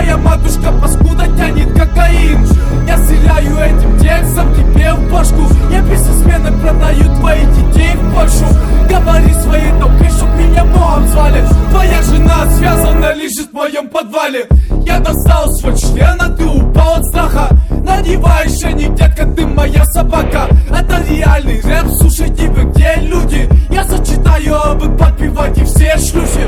твоя матушка паскуда тянет кокаин. Я стреляю этим текстом тебе в башку. Я без измены продаю твоих детей в Польшу. Говори своей толпе, чтоб меня Богом звали. Твоя жена связана, лежит в моем подвале. Я достал свой член, а ты упал от страха. Надеваешь шейник, детка, ты моя собака. Это реальный рэп, слушайте вы, где люди. Я сочетаю, а вы подпевайте все шлюхи.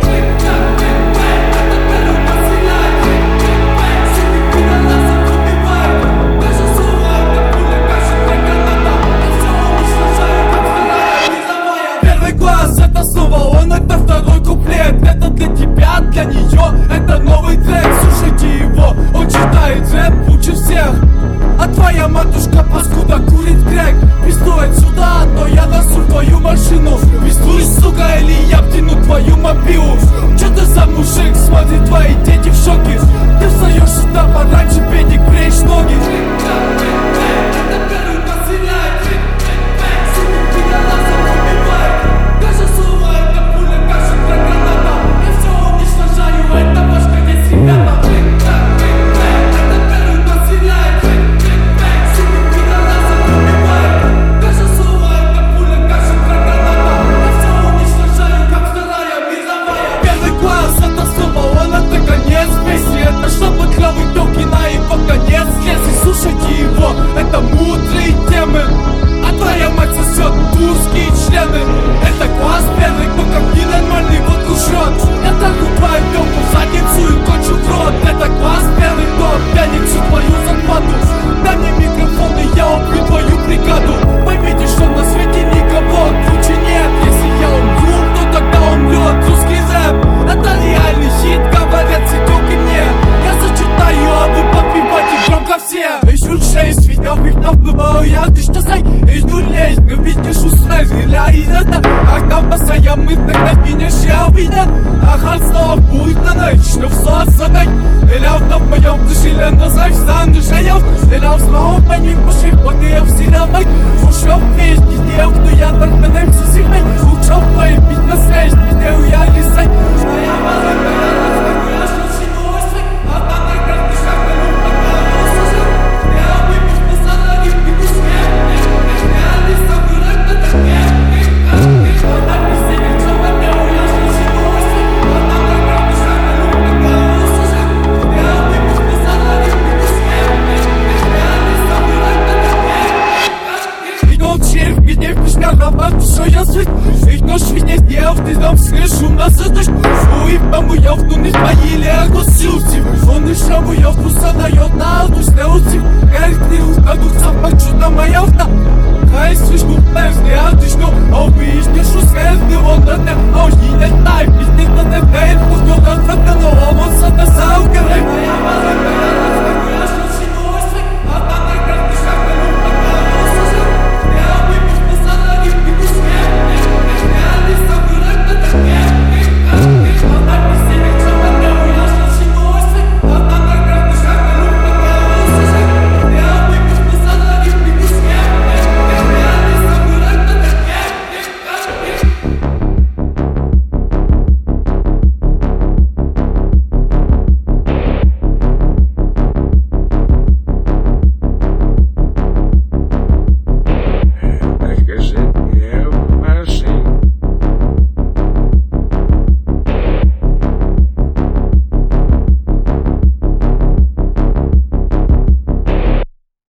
Первый класс, это снова он, это второй куплет. Это для тебя, для нее, это новый трек. Слушайте его, он читает рэп лучше всех. А твоя матушка паскуда курит крэк. Пиздуй отсюда, а то я насу твою машину. Пиздуй, сука, или я втяну твою мобилу. Чё ты за мужик, смотри, твои дети в шоке. Ты встаешь сюда пораньше, педик, бреешь ноги. Это мудрые темы, а твоя мать сосет тузкие члены. Это класс первый, кто как ненормальный водку жрет. Я трахну твою тёлку в задницу и кончу в рот. Это класс первый, кто пьянит всю твою зарплату. Дай мне микрофон и я убью твою бригаду. Поймите, что на свете никого круче нет. Если я умру, то тогда умрет русский рэп. Это реальный хит, говорят все тёлки мне. Я зачитаю, а вы подпевайте громко все. Шесть видео выбиваю я, ты что сай? Эй, ну лезь, но видишь, устраивай, стреляй, это. Ах, там постоянно мы тогда меня шел видно. Ах, снова будет на ночь, что в соцсетях. Эляв на моем дышиле, но знаешь, сам дышаев. Эляв снова по ним пошли, вот я все домой. Ушел весь, не делал, кто я так меняем все сильной. Ушел твои бить на связь, не делал я лисай. Моя маленькая, я что все новости, а там на каждый шаг на нем показывался. Ich noch schwierig, die auf die Dampfschrischung, das ist nicht so, ich bin mir auf, du nicht bei jeder Aggressiv. Und ich schau mich auf, du sagst, na, ja, du schnell,